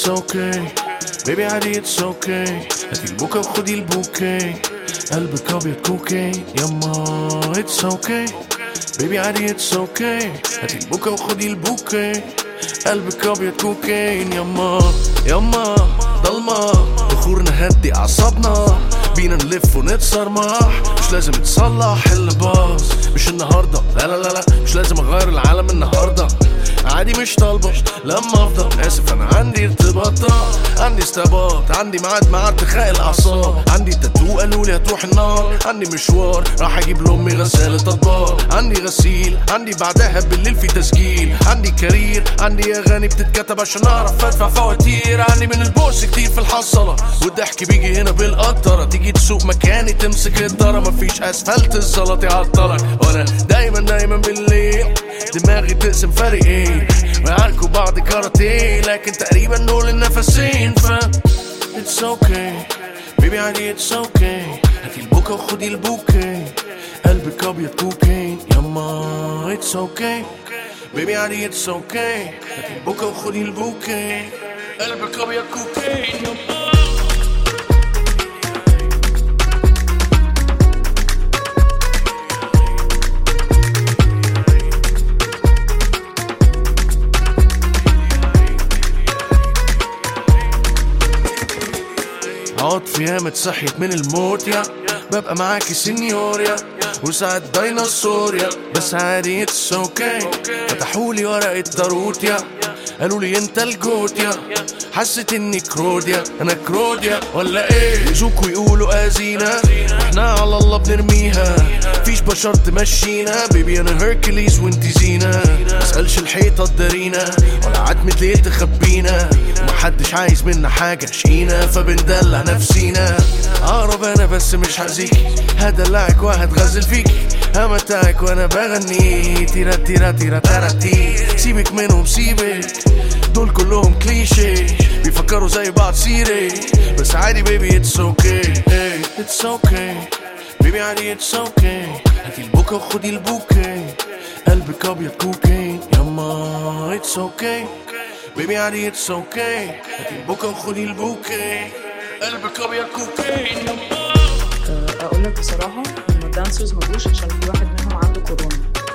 it's okay baby عادي it's okay. هاتي البوكا وخدي البوكي، قلبك ابيض كوكايين يما it's okay baby عادي it's okay. هاتي البوكا وخدي البوكي، قلبك ابيض كوكايين يما يما. ضلمة بخور نهدي اعصابنا، بينا نلف ونتصرمح، مش لازم تصلح اللي باظ، مش النهارده لا لا لا لا، مش لازم اغير العالم النهارده، عادي مش طالبه لما افضل اسف. انا عندي ارتباطات، عندي استباط، عندي ميعاد مع ارتخاء الاعصاب، عندي تاتو قالولي هتروح النار، عندي مشوار راح اجيب لامي غسالة اطباق، عندي غسيل، عندي بعدها بالليل في تسجيل، عندي كارير، عندي اغاني بتتكتب عشان اعرف ادفع فواتير، عندي من البوس كتير في الحصله، والضحك بيجي هنا بالقطره، تيجي تسوق مكاني تمسك الدره، مفيش اسفلت الزلط يعطلك، وانا دايما بالليل دماغي تقسم فريقين، معاركوا بعض كاراتيه، لكن تقريبا نقول النفسين. it's okay baby عادي it's okay. هاتي البوكا وخدي البوكي، قلبك ابيض كوكايين يما it's okay baby عادي it's okay. هاتي البوكا وخدي البوكي، قلبك ابيض كوكايين يما. عاد في ياما اتصحيت من الموت يا ببقى معاكي سينيوريا، وساعات ديناصوريا، بس عادي اتس اوكي. فتحولي ورقة داروتيا، قالولي انت الجوتيا، حسيت اني كروديا، انا كروديا ولا ايه؟ يزوكوا يقولوا ازينا، احنا على الله بنرميها، فيش بشر تمشينا، بيبي انا هيركليز وانتي زينة، مسألش الحيطة تدارينا، ولا عتمة ليه تخبينا، ومحدش عايز منا حاجة شقينا، فبندلع نفسينا. اقرب انا بس مش هأذيكي، هدلعك وهتغزل فيكي، همتعك وانا بغني تيرا تيرا تيرا تاراتي، سيبك منهم سيبك، دول كلهم كليشي، بيفكروا زي بعض سيري، بس عادي بيبي اتس اوكي اتس اوكي بيبي عادي اتس اوكي. هاتي البوكا وخدي البوكي، قلبك ابيض كوكايين يما اتس اوكي بيبي عادي اتس اوكي. هاتي البوكا وخدي البوكي، قلبك ابيض كوكايين يما. اقولك بصراحه ان الدانسرز مجوش عشان في واحد منهم عنده كورونا،